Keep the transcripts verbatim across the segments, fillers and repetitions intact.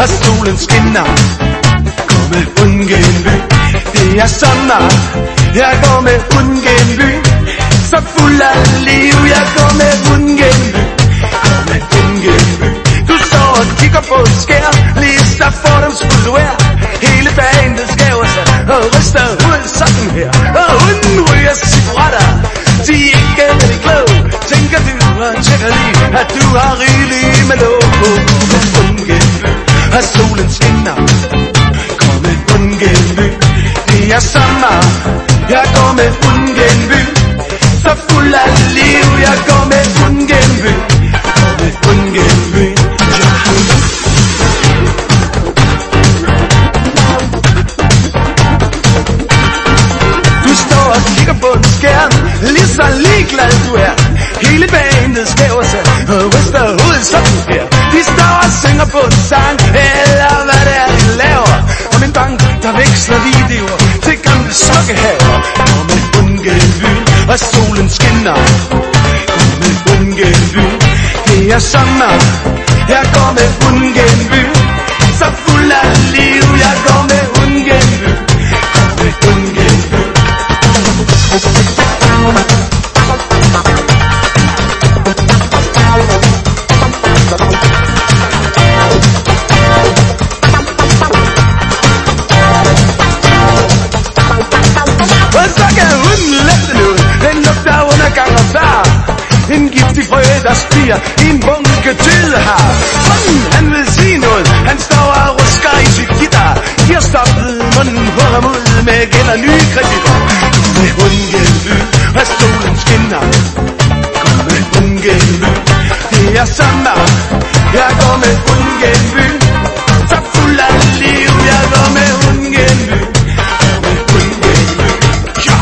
og solen skinner. Går med Ungenby, det er sommer. Jeg går med Ungenby, så fuld af liv. Jeg går med Ungenby, går med Ungenby. Du står og kigger på et skær, lige så fordomsfuldt du er. Hele bandet skæver sig og ryster ud sådan her. Og hunden ryger cigaretter, de er ikke rigtig kloge. Tænker du og tjekker lige, at du har rigeligt med lov. Med Ungenby, og solen skinner. Går med Ungenby, det er sommer. Jeg går med Ungenby, så fuld af liv. Jeg går med Ungenby, går med Ungenby. Du står og kigger på en skærm, lige så ligeglad du er. Hele bandet skæver sig og ryster hovedet sådan her. De står og synger på en sang, eller hvad det er de laver. Om en bank, der veksler videoer til gamle sokkehaver. Går med Ungenby, og solen skinner. Går med Ungenby, det er sommer. Jeg går med Ungenby, så fuld af liv. Jeg går med Ungenby, går med Ungenby. Og så kan hunden lette noget, den lugter undergang og far. En giftig frø, der stiger i en bunke tødehar. Hunden, han vil sige noget, han står og rusker i sit guitar. De har stoppet munden på ham ud med gælder nye kreditter. Med Ungenby, og solen skinner. Går med Ungenby, det er sommer. Jeg går med Ungenby, så fuld af liv. Jeg går med Ungenby, går med Ungenby. Ja!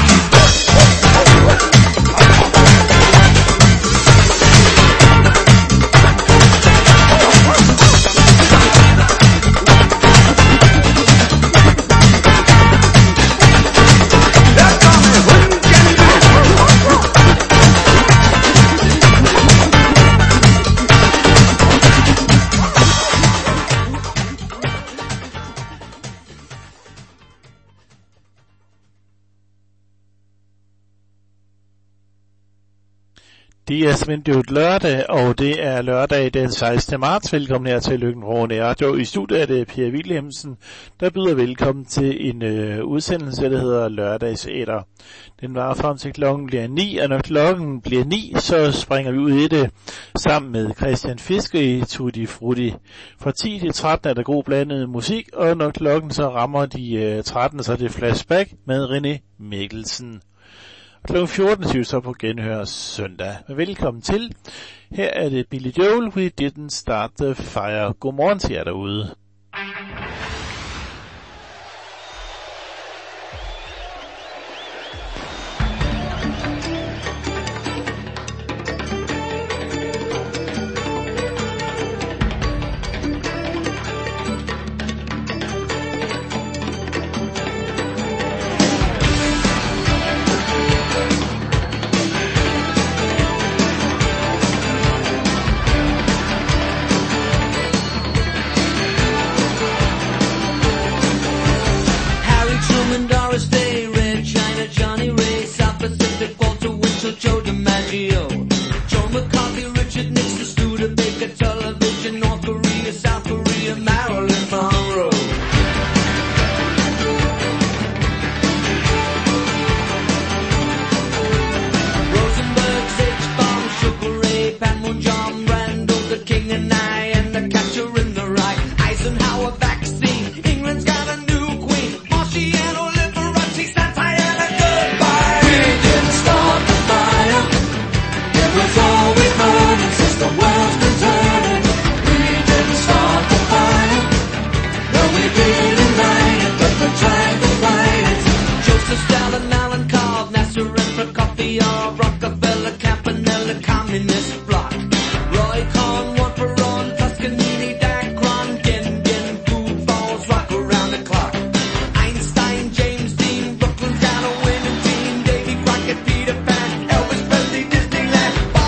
Det er simpelthen jo lørdag, og det er lørdag den sekstende marts. Velkommen her til Lykken Råne Radio. I studiet er det Per Wilhelmsen, der byder velkommen til en øh, udsendelse, der hedder Lørdagsætter. Den varer frem til klokken bliver ni, og når klokken bliver ni, så springer vi ud i det sammen med Christian Fiske i Tutti Frutti. Fra ti til tretten er der god blandet musik, og når klokken så rammer de øh, tretten, så er det flashback med René Mikkelsen. klokken fjorten syv så på genhør søndag. Men velkommen til. Her er det Billy Joel, We Didn't Start the Fire. Godmorgen til jer derude.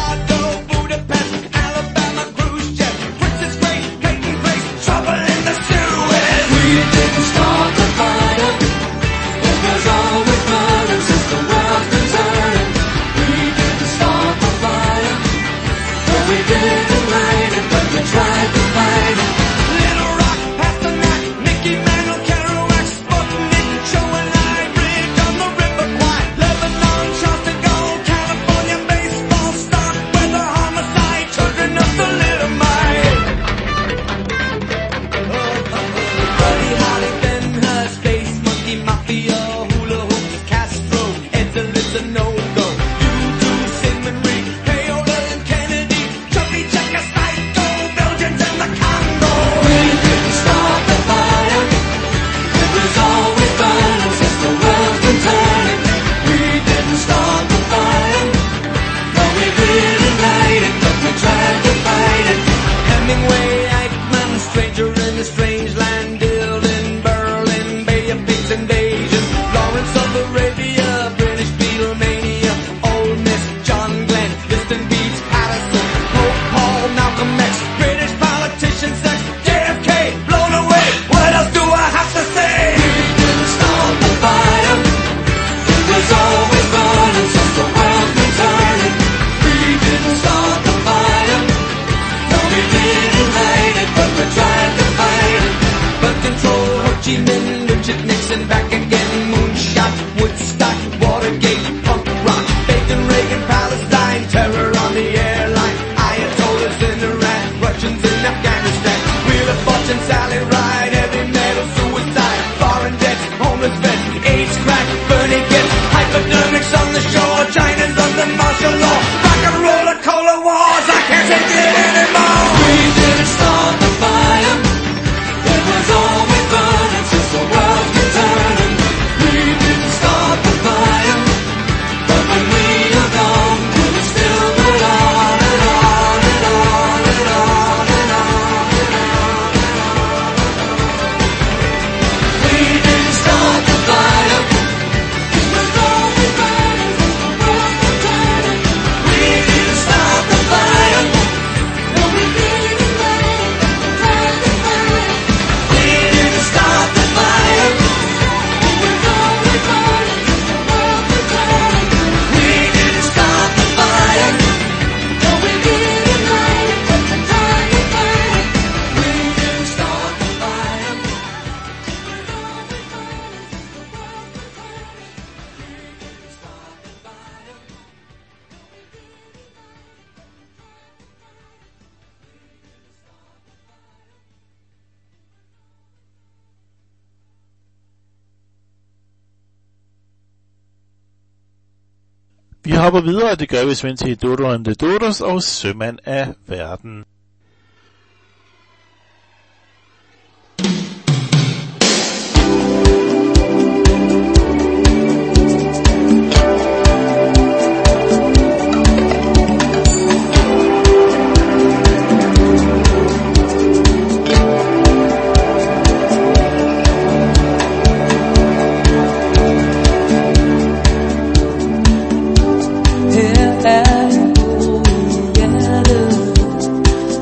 Trouble in the city. hula hoops, Castro, Edel's a no-go. You do Simon Reed, Paola and Kennedy, Chubby Checker, Psycho, Belgians and the Congo. We didn't start the fire, it was always burning since the world's been turning. We didn't start the fire, no we didn't light it, but we tried to fight it. Hemingway, Eichmann, stranger in a strange land, Dylan, Berlin, Bay of Pigs invasion, Lawrence of Arabia, British Beatlemania, Ole Miss, John Glenn, Liston Beats, Patterson, Pope Paul, Malcolm X, British politician sex, J F K, blown away. What else do I have to say? We didn't start the fire, it was always burning since the world's been turning. We didn't start the fire, no we didn't light it, but we tried to fight it. But control, Ho Chi Minh, Richard Nixon, back again, moonshot, Woodstock, Watergate, punk rock, Bacon, Reagan, Palestine, terror on the airline, Ayatollahs in Iran, Russians in Afghanistan, Wheel of Fortune, Sally Ride, heavy metal, suicide, foreign debts, homeless vets, AIDS, crack, burning gets, hypodermics on the shore, China's under martial law, rock and roller, cola wars, I can't take it anymore. We didn't start the fire, it was always burning since the world's been turning. We didn't start the fire, but when we are gone, we will still go on and on and on and on and on and on and on. We didn't start the fire, it was always burning since the world's been turning. We didn't start the fire, no we didn't light it, but we tried to fight it. We didn't start the fire, it was always burning since the world's been turning. We didn't start the fire, no we didn't light it, but we tried to fight it. We didn't start the fire, it was always burning since the world's been turning. We didn't start the fire, no we didn't Vi hopper videre, og det gør vi Svend til Dodo and the Dodos og Sømand af verden. Here I go together.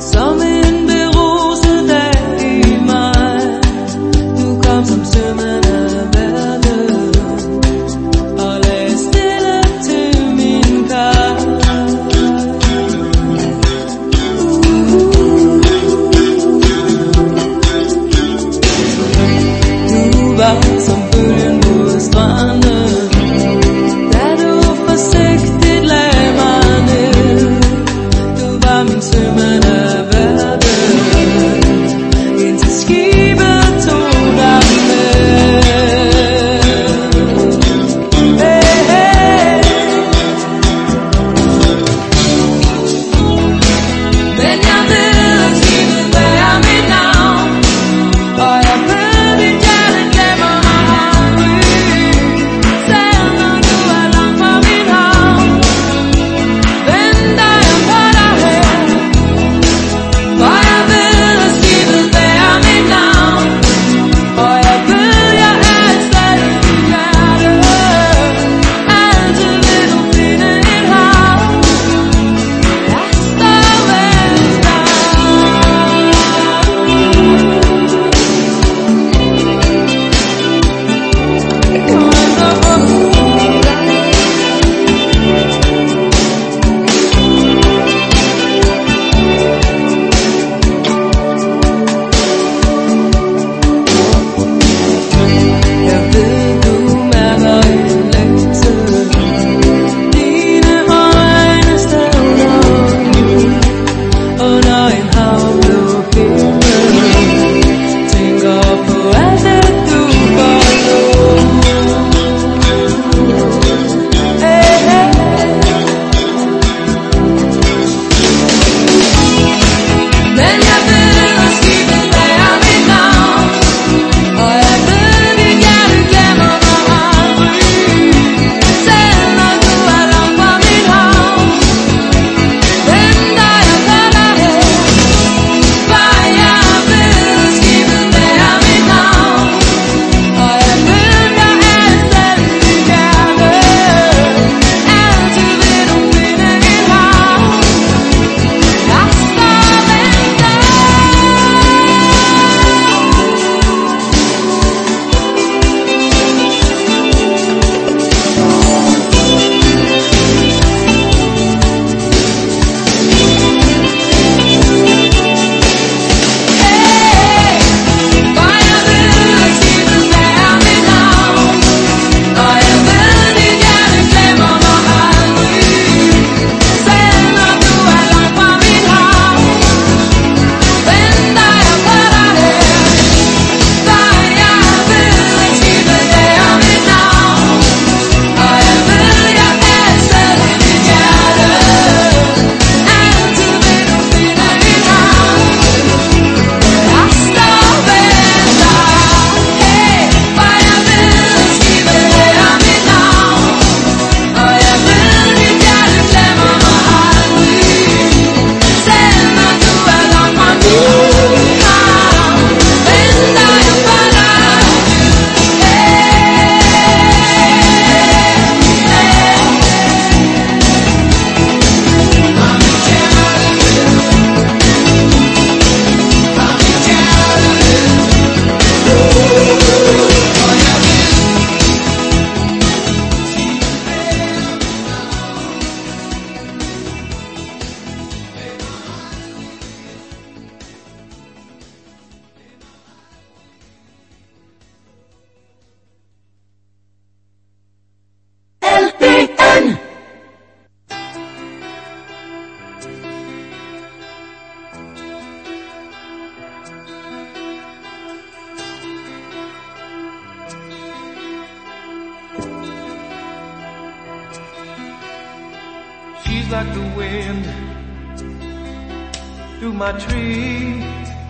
She's like the wind through my tree.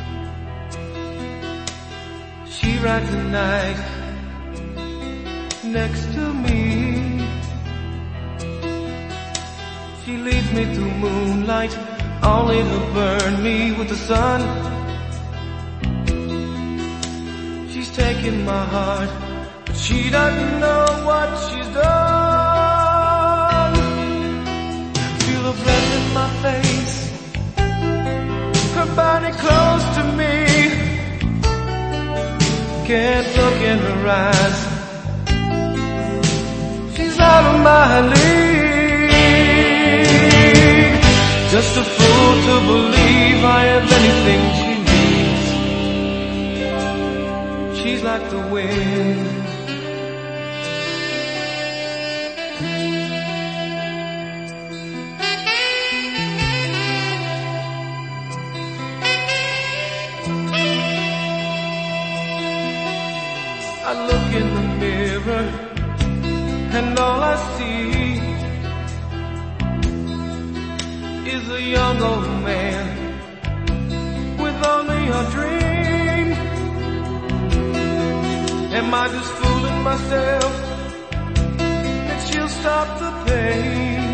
She rides the night next to me. She leads me through moonlight, only to burn me with the sun. She's taking my heart, but she doesn't know what she's done. Feel the breath in my face, her body close to me. Can't look in her eyes, she's out of my league. Just a fool to believe I have anything she needs. She's like the wind. I look in the mirror and all I see is a young old man with only a dream. Am I just fooling myself that she'll stop the pain?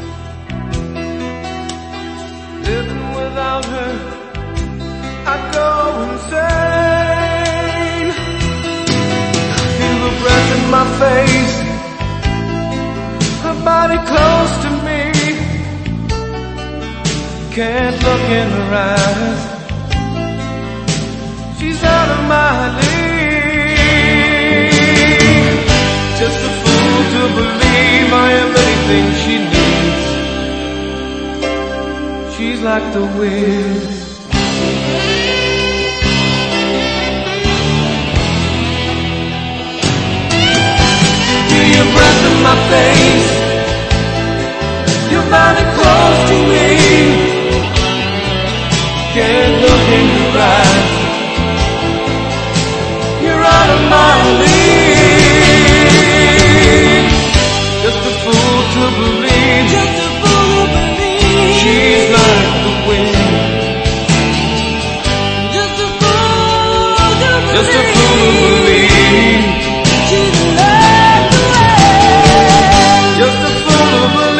Living without her, I go insane. Feel the breath in my face, her body close to me. Can't look in her eyes, she's out of my league. Just a fool to believe I am anything she needs. She's like the wind. Feel your breath in my face, your body close to me. Can't look in your eyes, you're out of my league. Just a fool to believe, just a fool to believe. She's like the wind. Just a fool to believe, just a fool to believe. She's like the wind. Just a fool to believe.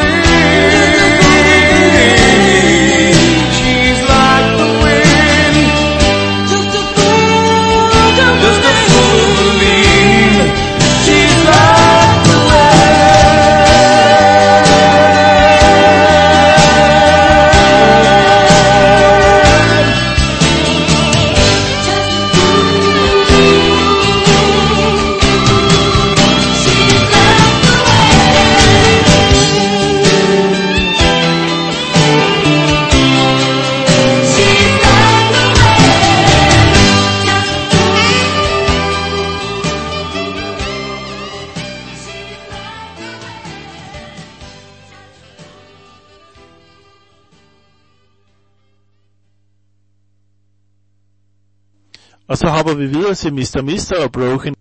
Og så hopper vi videre til mister Mister og Broken.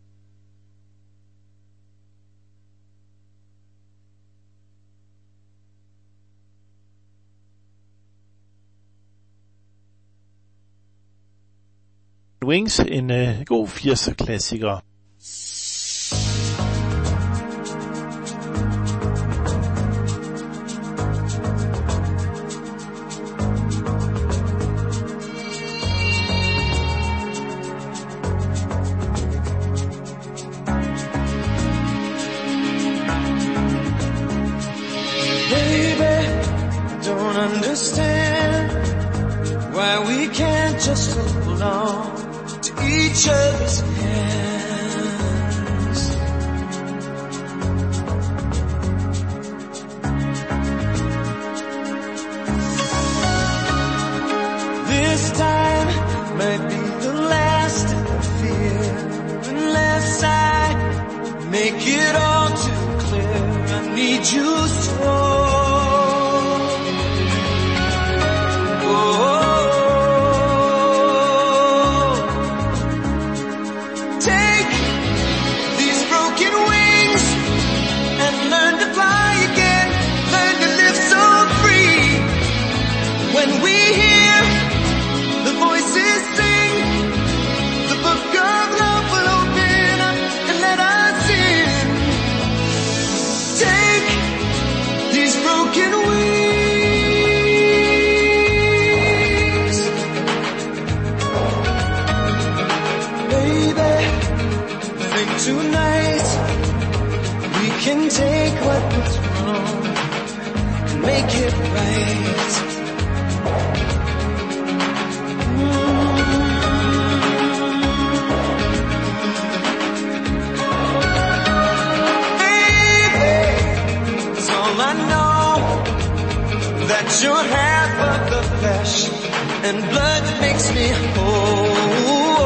Wings, en uh, god firser klassiker. Understand why we can't just hold on to each other's hands. This time might be the last, I fear, unless I make it all too clear. I need you so. Broken wings and learn to fly again, learn to live so can take what was wrong and make it right. That you're half of the flesh and blood that makes me whole.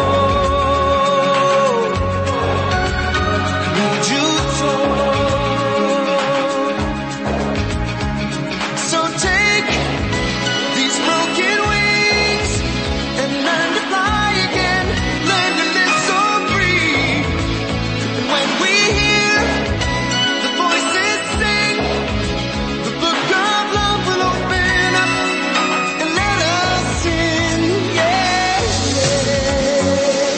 Need you so. So take these broken wings and learn to fly again. Learn to live so free. And when we hear the voices sing, the book of love will open up and let us in, yeah, yeah.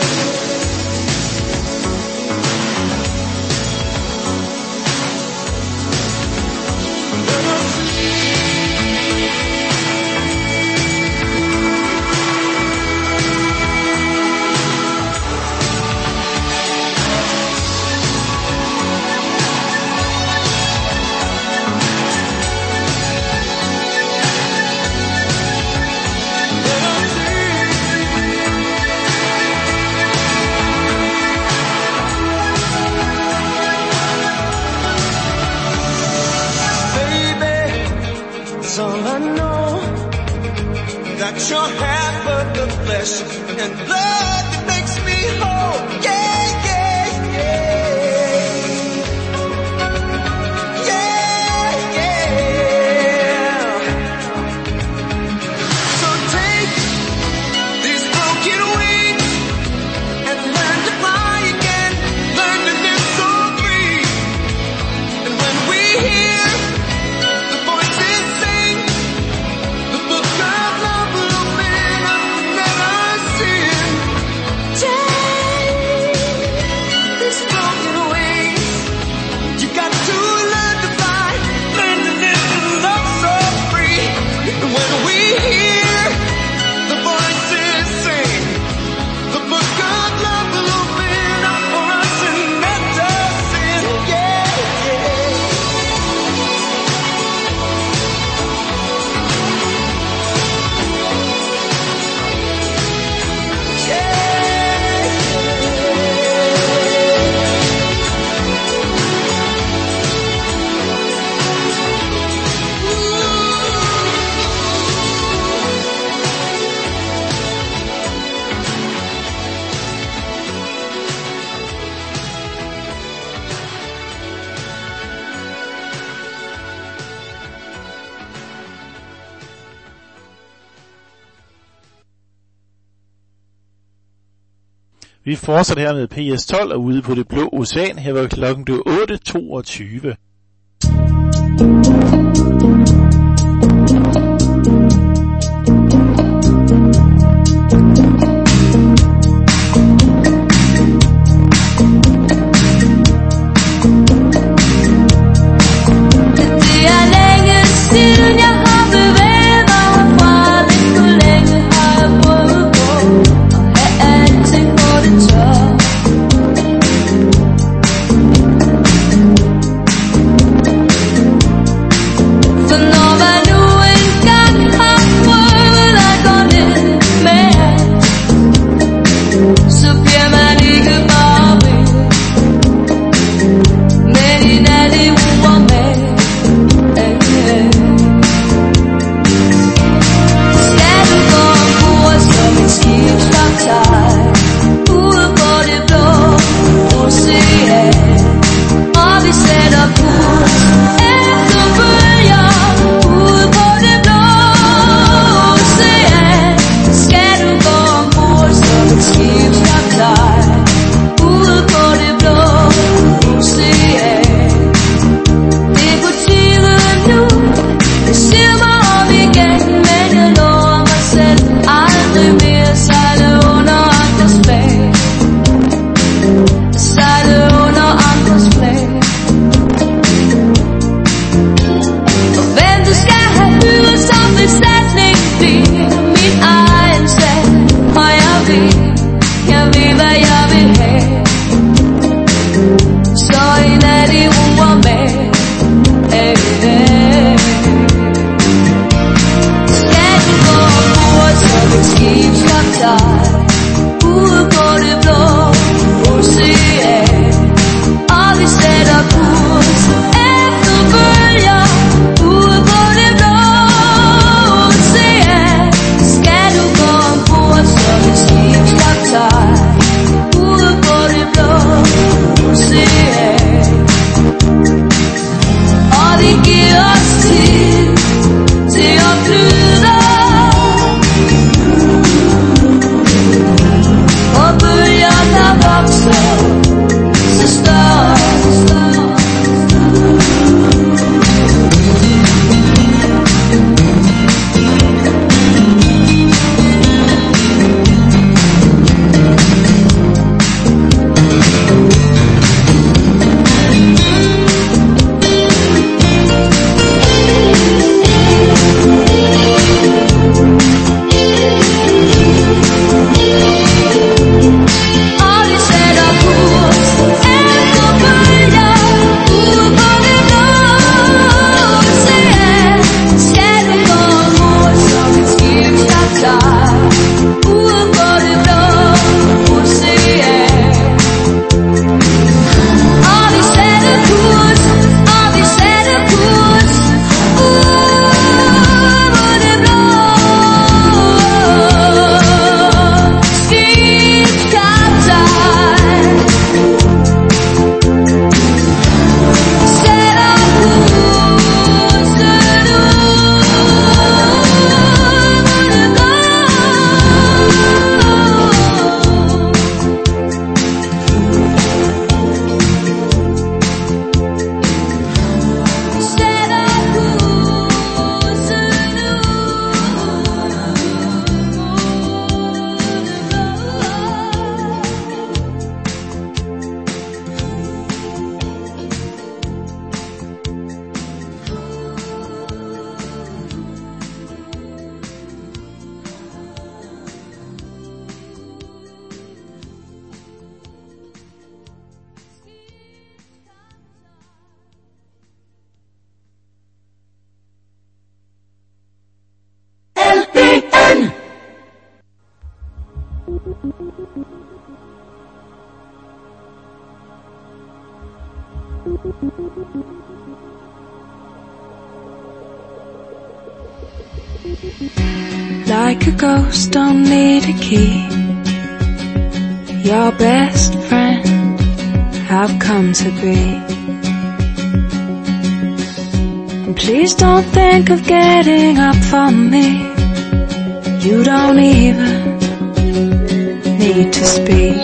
That's all I know, that you're half of the flesh and blood that makes me whole. Yeah, yeah, yeah. Yeah, yeah. So take these broken wings and learn to fly again. Learn to live so free. And when we hear the voices sing, the book of love will open up and let us in. Take these broken wings. You got to learn to fly, learn to live and love so free. And when we hear the voices sing, the book of love will open up for us and let us in. Yeah, yeah. Vi fortsætter her med P S tolv og ude på det blå ocean. Her var klokken otte toogtyve. Det er længe siden jeg har bevæget mig herfra. Lidt for længe har jeg prøvet på at have alting på det tør. med. Hey, hey. Skal du gå ombord som et skibskaptajn ude på det blå ocean, og vi sætter kurs efter bølger ude på det blå ocean. Skal du gå ombord som et skibskaptajn ude på det blå ocean, og vi giver os tid til at flyde, og bølger der vokser så større, større. Like a ghost, don't need a key. Your best friend I've come to be. And please don't think of getting up for me. You don't even need to speak.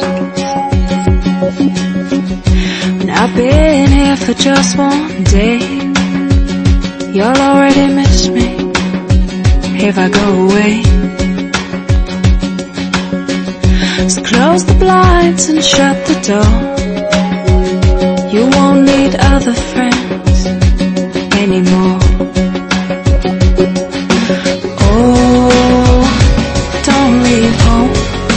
When I've been here for just one day, you'll already miss me if I go away. So close the blinds and shut the door. You won't need other friends anymore. Oh, don't leave home.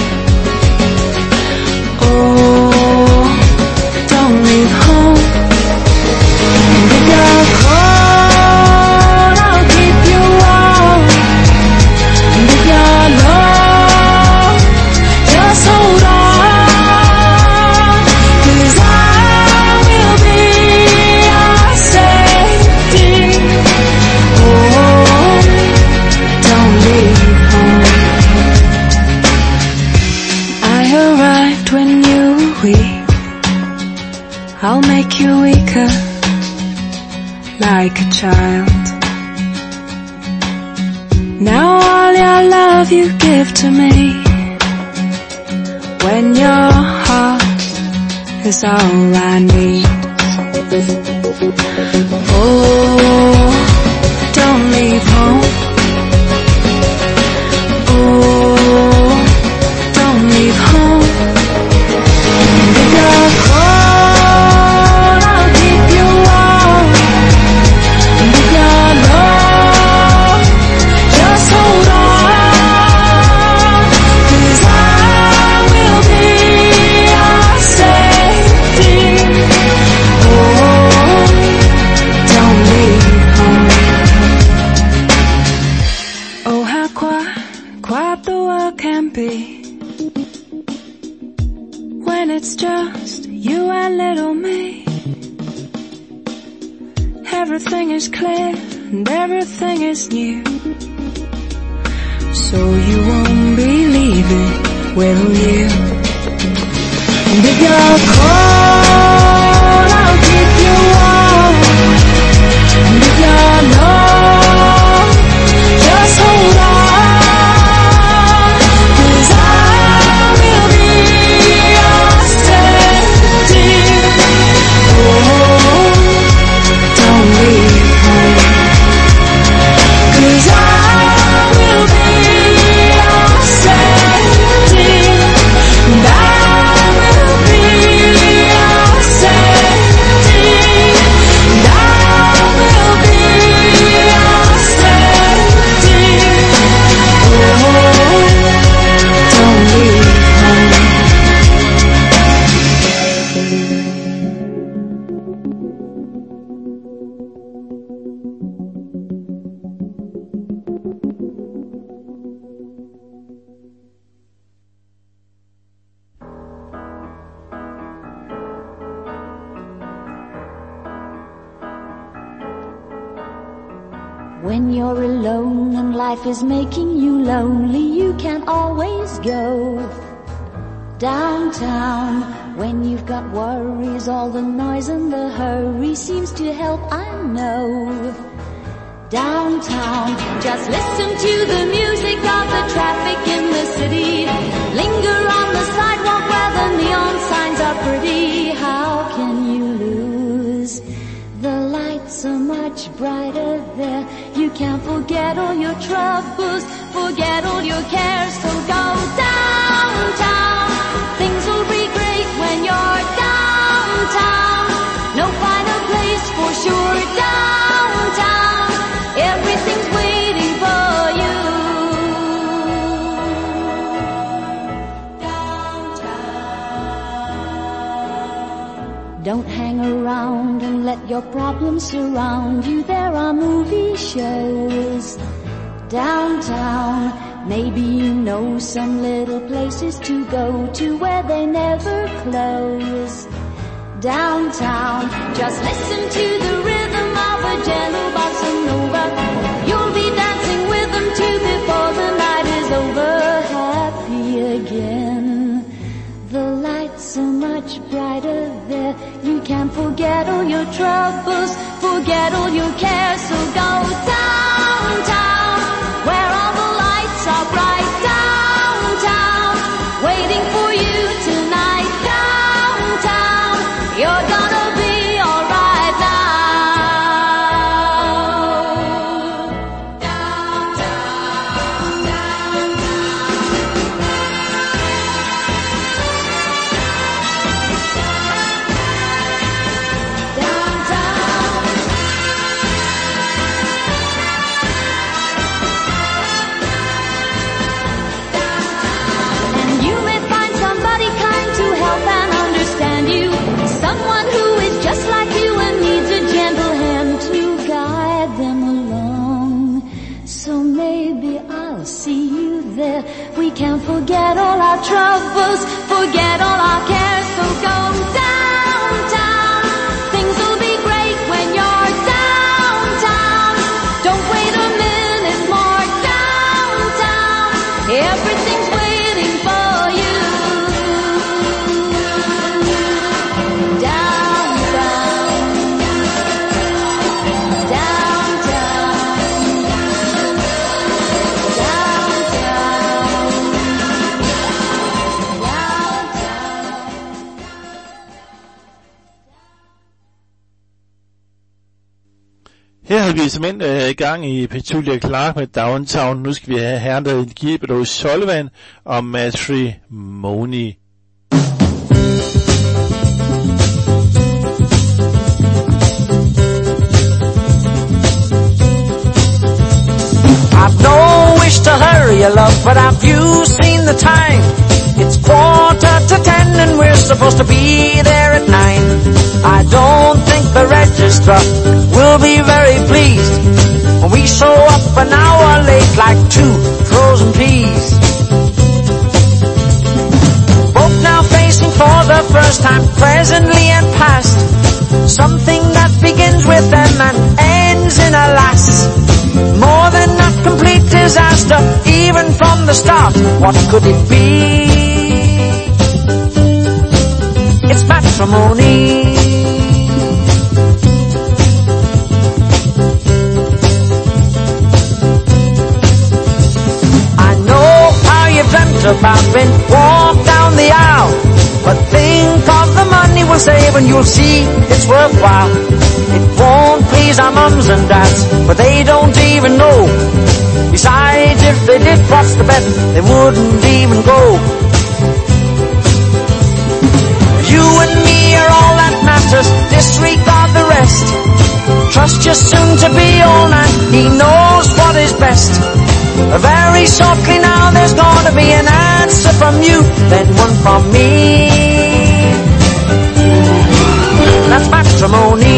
Oh, don't leave home. And if you're cold, I'll keep you warm. And if you're low, just hold on, 'cause I will be your safety. Oh, don't leave home. I arrived when you were weak. I'll make you weaker like a child. Now all your love you give to me, when your heart is all I need. Oh, don't leave home. Oh, don't leave home. And if you're cold, I'll keep you warm. And if you're low, just hold on, 'cause I will be your safety. Oh, everything is clear and everything is new. So you won't be leaving, will you? And if you're cold, I'll keep you warm. And if you're low, just hold on. When you're alone and life is making you lonely, you can always go downtown. When you've got worries, all the noise and the hurry seems to help, I know. Downtown, just listen to the music of the traffic in the city. Linger on the sidewalk where the neon signs are pretty. How can you lose? The lights are much brighter there. You can't forget all your troubles, forget all your cares. So go downtown, things will be great when you're downtown. No finer place for sure, downtown. Everything's waiting for you. Downtown. Don't hang around and let your problems surround you. There are movie shows downtown. Maybe you know some little places to go to where they never close. Downtown, just listen to the rhythm of a gentle bossa nova. You'll be dancing with them too before the night is over. Happy again. The lights are much brighter there. You can't forget all your troubles, forget all your cares. So go downtown, where all the lights are bright. Downtown, waiting for you tonight. Downtown, you're gonna be alright now. Downtown, downtown. And you may find somebody kind to help and understand you. Someone who is just like you and needs a gentle hand to guide them along. So maybe I'll see you there. We can't forget all our troubles, forget all our cares. So go downtown, things will be great when you're downtown. Don't wait a minute more. Downtown, everything's waiting for you. Downtown, downtown, Her havde vi simpelthen øh, i gang i Petulia Clark med Downtown. Nu skal vi have herren, der Gibelos Sullivan og Matrimony. I've no wish to hurry you, love, but have you seen the time? It's quarter to ten and we're supposed to be there at nine. I don't think the registrar will be very pleased when we show up an hour late like two frozen peas. Both now facing for the first time, presently and past, something that begins with M and the start, what could it be? It's matrimony. Dreamt about being walked down the aisle, but think of the money we'll save and you'll see it's worthwhile. It won't please our mums and dads, but they don't even know. Besides, if they did, what's the bet? They wouldn't even go. You and me are all that matters, disregard the rest. Trust your soon-to-be old man, he knows what is best. Very shortly now there's gonna be an answer from you, then one from me. That's matrimony.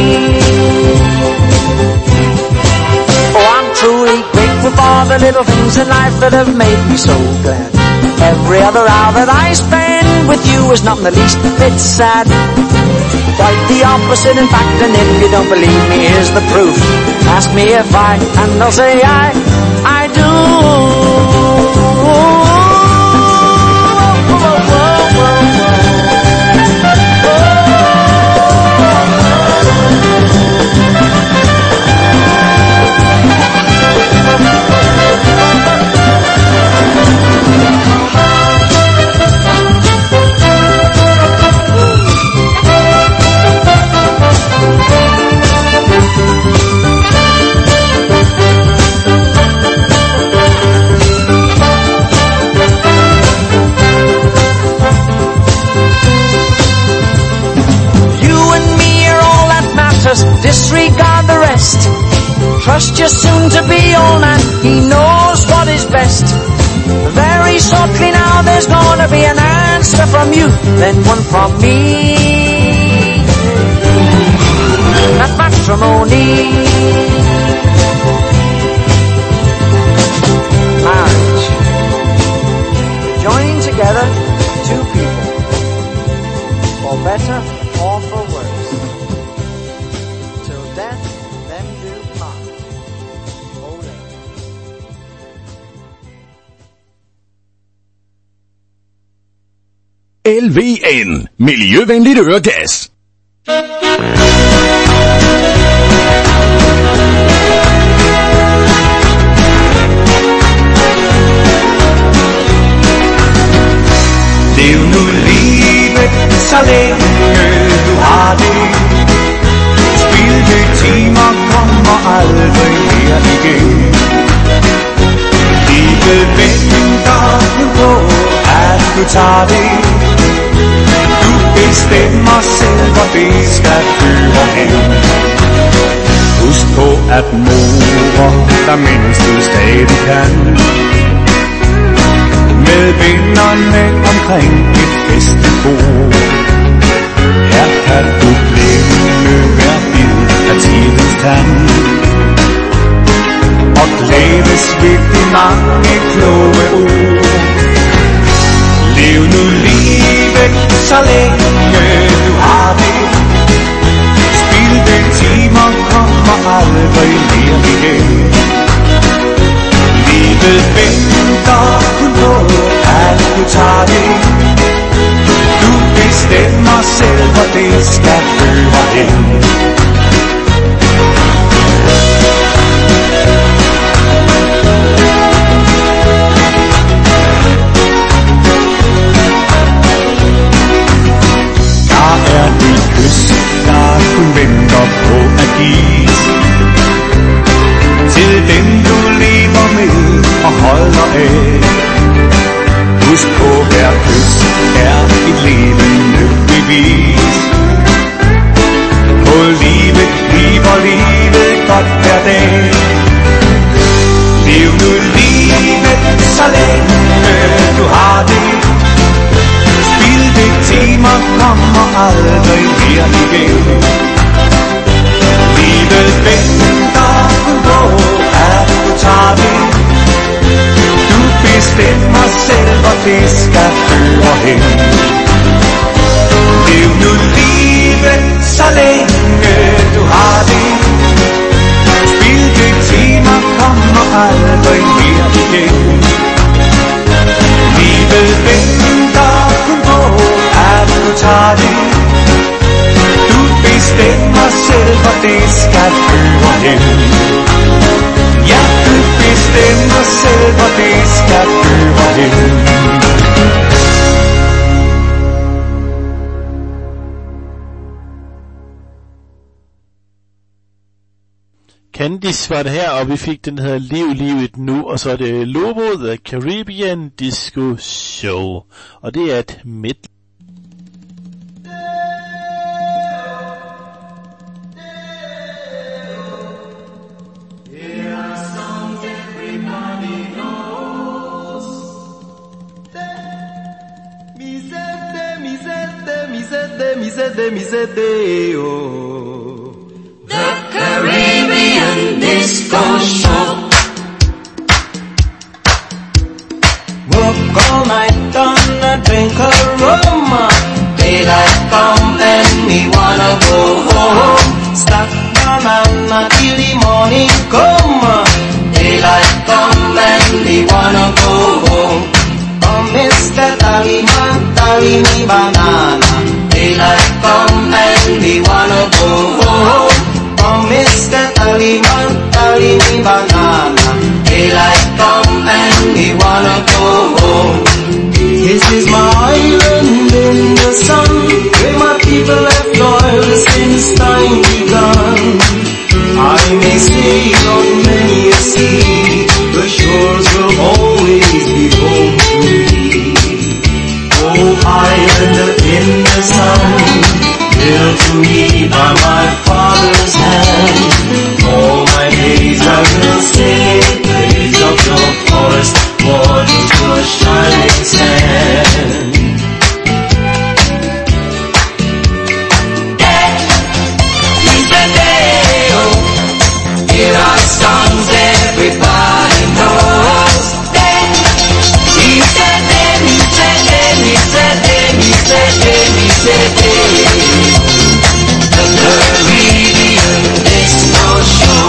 Oh, I'm truly grateful for the little things in life that have made me so glad. Every other hour that I spend with you is not in the least bit sad. Quite the opposite, in fact, and if you don't believe me, here's the proof. Ask me if I, and I'll say I, I do. Disregard the rest. Trust your soon-to-be old man, he knows what is best. Very shortly now there's gonna be an answer from you, then one from me. That's matrimony. Marriage. Joining together two people, for better or for worse. L V N. Miljøvenligt øregas. Lev nu livet, så længe du har det. Spildte timer kommer aldrig mere igen. Livet venter på, at du tager det. Du bestemmer selv, hvor det skal føre hen. Husk på at more, der mens du stadig kan. Med vennerne omkring et festbord. Her kan du glemme hver bid af tidens tand. Og glædes ved de mange kloge ord. Lev nu livet, så længe du har det. Spildte timer kommer aldrig mere igen. Livet venter kun på, at du tager det. Du bestemmer selv, hvor det skal føre hen. Der kun venter på at gives til den du lever med og holder af. Husk på hver kys er et levende bevis på livet, lever livet godt hver dag. Lev nu livet, så længe du har det. Spildte timer kommer aldrig mere igen. Livet venter kun på, at du tager det. Du bestemmer selv, hvor det skal føre hen. Lev nu livet, så længe du har det. Spildte timer kommer aldrig mere igen. skal føre hen. Ja, du bestemmer selv, hvor det skal føre hen. Candice var det her, og vi fik den her Liv Livet Nu, og så er det Lobo The Caribbean Disco Show, og det er et midt. The Caribbean Disco Show. Work all night on a drink of rum. Daylight come and we wanna go home. Stop banana till the morning come. Daylight come and we wanna go home. Oh, Mister Tallyman, tally me banana. Daylight come and we wanna go home. Oh, Mister Tallyman, tally me banana. Daylight come and we wanna go home. This is my island in the sun, where my people have toiled since time begun. I may sail on many a sea, the shores will always be home to me. Oh, island in the sun, built to me by my father's hand. All my days I will sing praise of your forest, waters, your shining sand. Here are songs everybody knows. Then he said, then he said, then he said, then he said, then he said, the Caribbean Disco Show.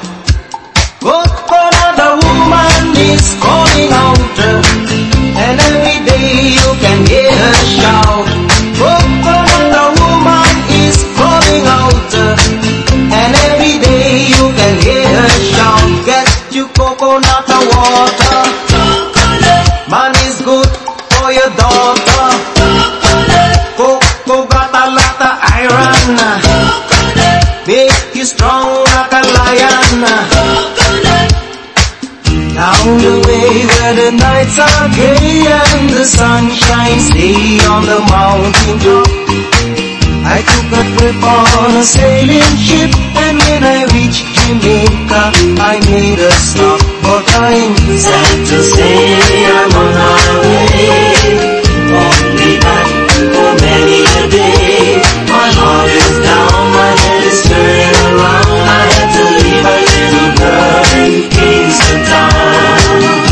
Coconut, woman is calling out, and every day you can hear her shout. Coconut, woman is calling out, and every day you can hear her shout. Get you coconut water. Coconut. Man is good for your daughter. Coconut. Cocoa got a lot of iron. Coconut. Make you strong like a lion. Coconut. Down the way where the nights are gay and the sunshine stay on the mountain top, I took a trip on a sailing ship, and when I reached Jamaica, I made a stop for time. Sad to say I'm on my way, won't be back for many a day. My heart is down, my head is turning around. I had to leave my little girl in Kingston Town.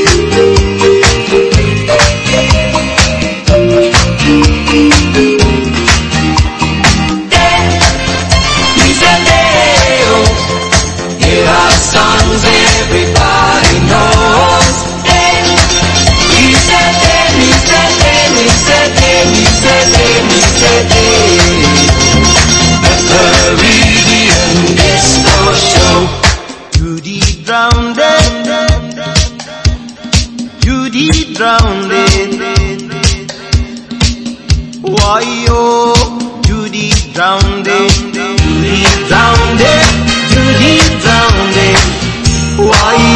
Songs everybody knows. Then he said, then he said, then he said, then he said, then he said, the Caribbean Disco Show. Judy drowned it, Judy drowned it. Why oh, Judy drowned it, Judy drowned it, Judy drowned it. Why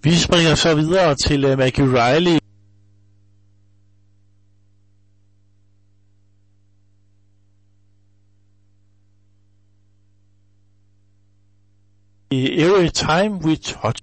Vi springer så videre til uh, Maggie Reilly. Every time we touch.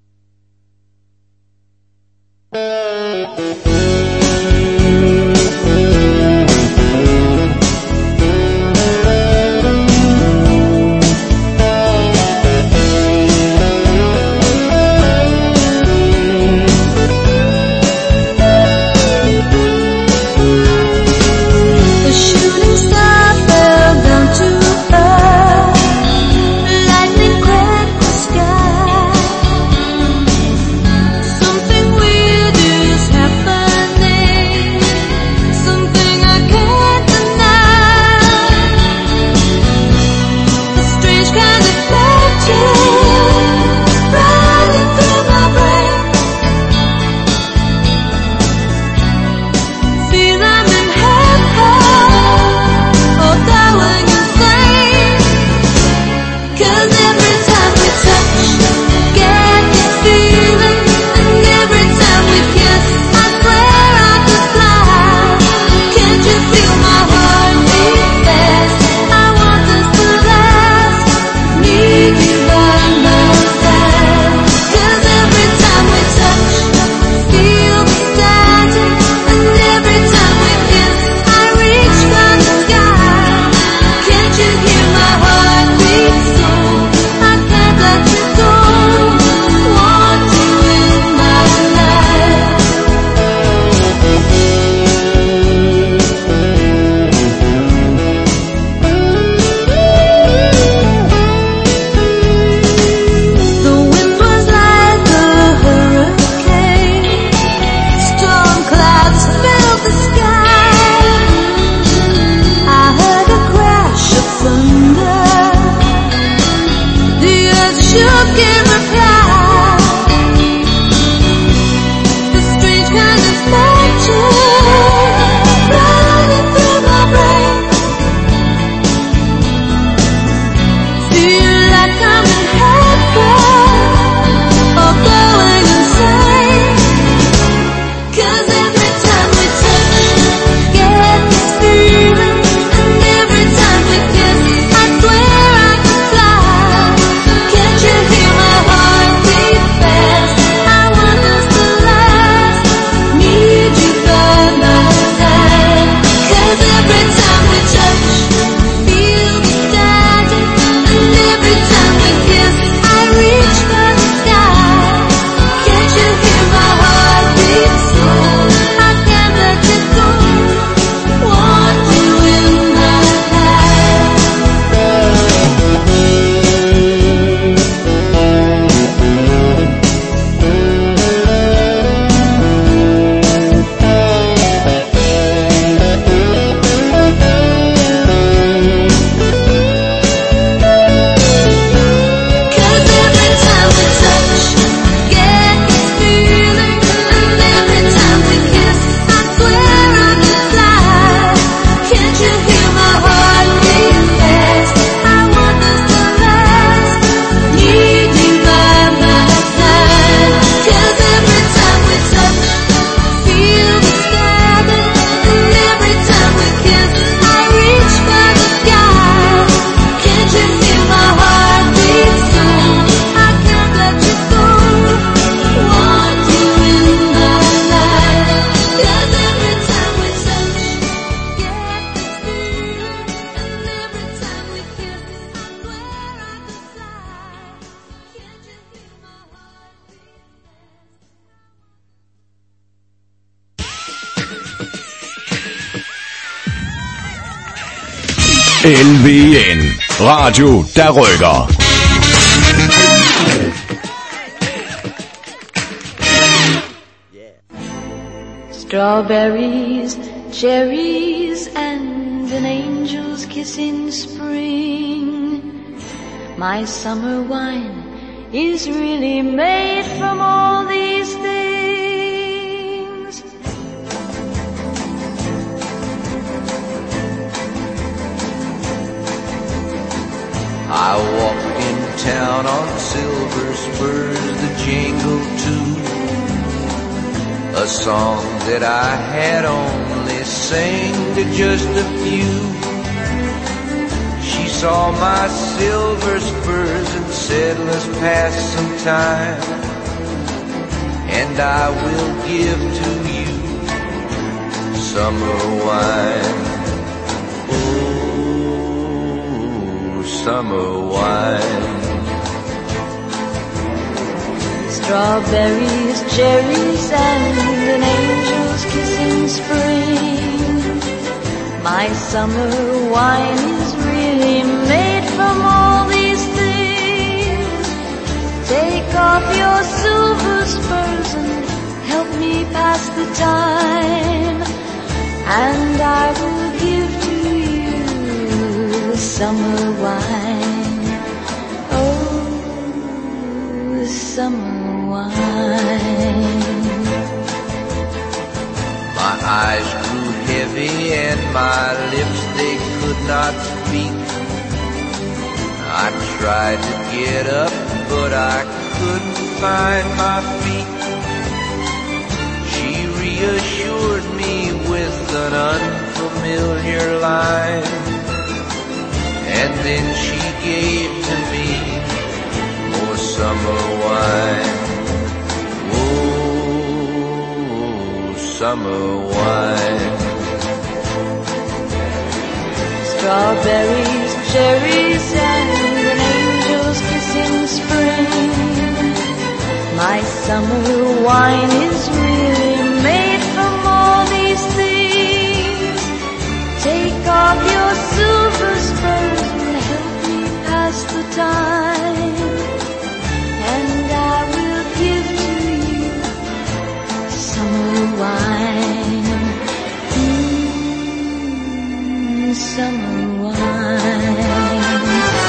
L V N. Radio, der rykker. Strawberries, cherries, and an angel's kiss in spring. My summer wine is really made from all these things. I walked in town on silver spurs that jingle too, a song that I had only sang to just a few. She saw my silver spurs and said, let's pass some time, and I will give to you summer wine. Oh, summer wine. Strawberries, cherries, and an angel's kiss in spring. My summer wine is really made from all these things. Take off your silver spurs and help me pass the time, and I will give to you summer wine. Oh, summer wine. My eyes grew heavy and my lips, they could not speak. I tried to get up, but I couldn't find my feet. She reassured me with an unfamiliar line, and then she gave to me more summer wine. Oh, summer wine. Strawberries, cherries, and an angel's kiss in spring. My summer wine is really made from all these things. Take off your silver spurs and help me pass the time, and I will give to you summer wine. Mm, summer wine.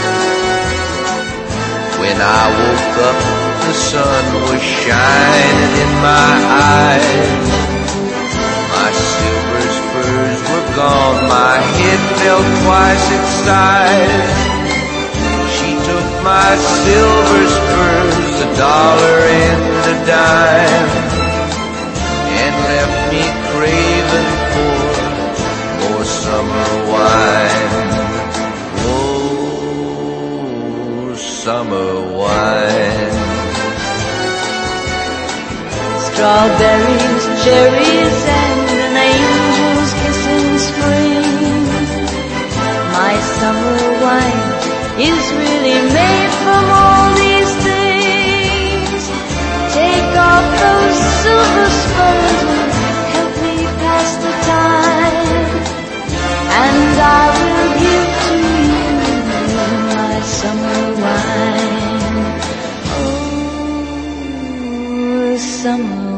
When I woke up, the sun was shining in my eyes. My silver spurs were gone, my head felt twice its size. She took my silver spurs, a dollar and a dime, and left me craving for more summer wine. Oh, summer wine. Strawberries, cherries, and an angel's kiss in spring. My summer wine is really made from all these things. Take off those silver spurs and help me pass the time, and I will give to you my summer wine. Oh, summer wine.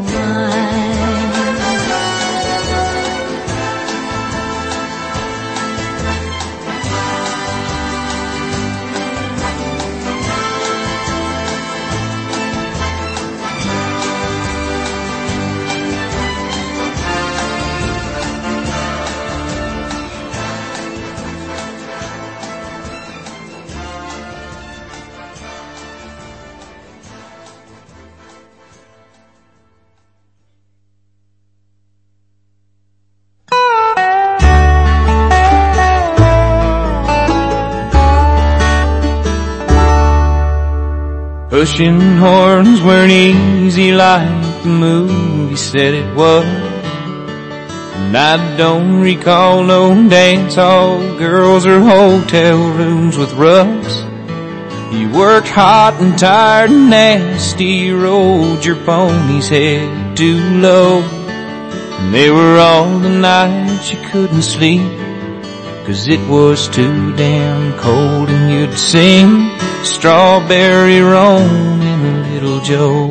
Pushing horns weren't easy like the movie said it was, and I don't recall no dance hall girls or hotel rooms with rugs. You worked hot and tired and nasty, rode your pony's head too low, and they were all the nights you couldn't sleep, 'cause it was too damn cold, and you'd sing Strawberry Roan in a Little Joe.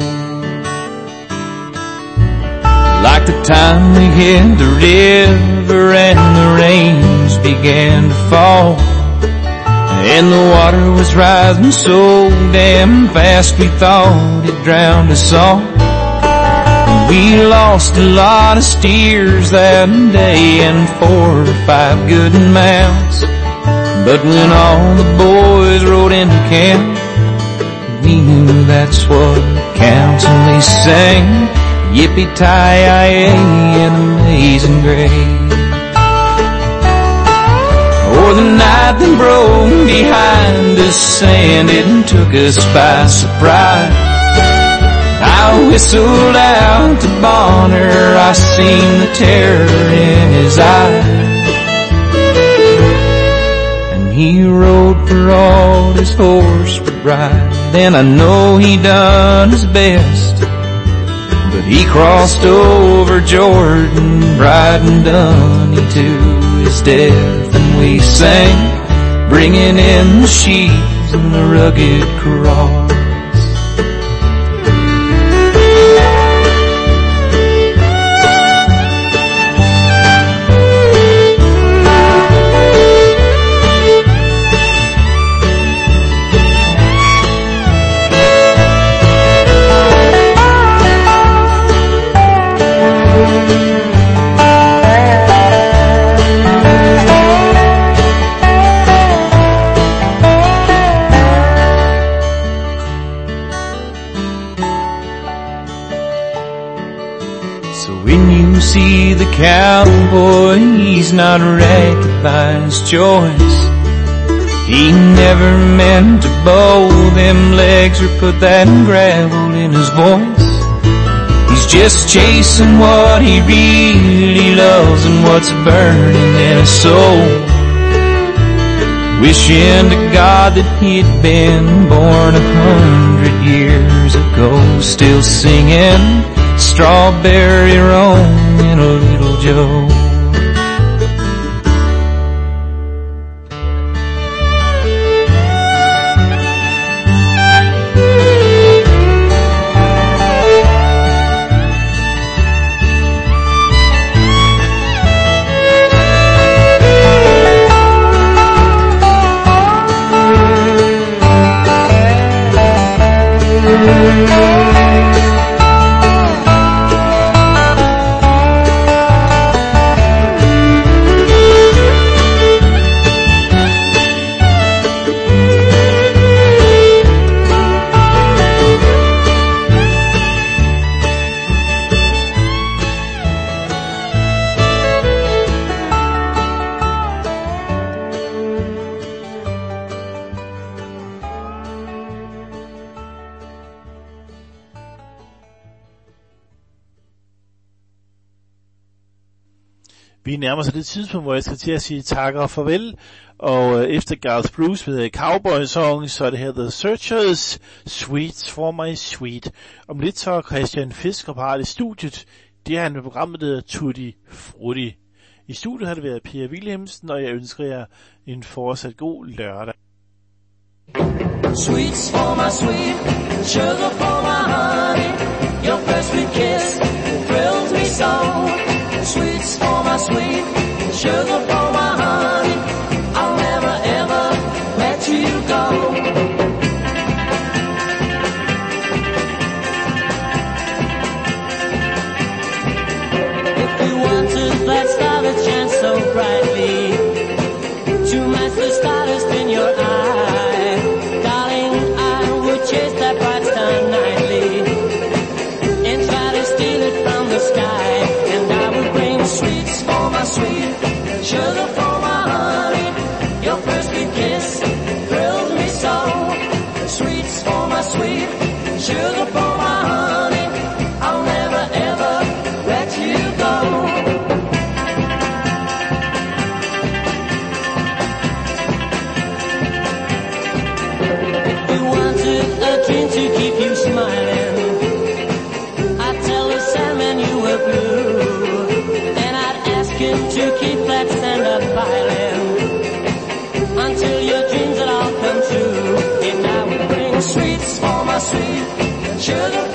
Like the time we hit the river and the rains began to fall, and the water was rising so damn fast we thought it drowned us all. We lost a lot of steers that day and four or five good mounts, but when all the boys rode that's what counts. And we sang Yippee-Ki-Yay and Amazing Grace. Oh, the night that broke behind us and it took us by surprise. I whistled out to Bonner, I seen the terror in his eyes. And he rode for all his horse would ride, and I know he done his best. But he crossed over Jordan, riding Dunny to his death. And we sang, bringing in the sheaves and the rugged cross. See the cowboy, he's not wrecked by his choice. He never meant to bow them legs or put that gravel in his voice. He's just chasing what he really loves and what's burning in his soul. Wishing to God that he'd been born a hundred years ago, still singing Strawberry Roan in a Little Joe. Vi nærmer sig det tidspunkt, hvor jeg skal til at sige tak og farvel. Og øh, efter Garth Brooks med Cowboy Song, så er det her The Searchers, Sweets for My Sweet. Om lidt så er Christian Fisker på i studiet. Det er han med programmet, der hedder Tutti Frutti. I studiet har det været Pia Wilhelmsen, og jeg ønsker jer en fortsat god lørdag. Sweets for my sweet, sugar for my honey, your first sweet kiss thrills me so. Sweets for my sweet, sugar for my honey, I'll never ever let you go. If you wanted that star that shines so brightly, to match the stardust in your eye, darling, I would chase that bright star nightly, and try to steal it from the sky. Sweets for my sweet, sugar for my honey, your first sweet kiss thrilled me so. Sweets for my sweet, sugar for my honey, I'll never ever let you go. If you wanted a dream to keep you smiling, I'd tell the Sandman you were blue, to keep that stand-up violin until your dreams would all come true. And I would bring sweets for my sweet, sugar